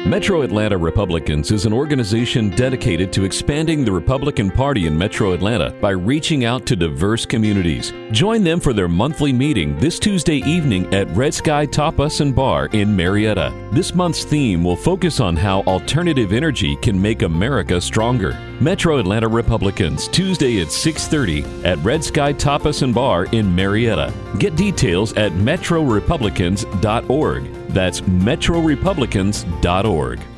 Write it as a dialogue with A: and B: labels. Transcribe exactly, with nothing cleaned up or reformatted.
A: Metro Atlanta Republicans is an organization dedicated to expanding the Republican Party in Metro Atlanta by reaching out to diverse communities. Join them for their monthly meeting this Tuesday evening at Red Sky Tapas and Bar in Marietta. This month's theme will focus on how alternative energy can make America stronger. Metro Atlanta Republicans, Tuesday at six thirty at Red Sky Tapas and Bar in Marietta. Get details at metro republicans dot org. That's metro republicans dot org.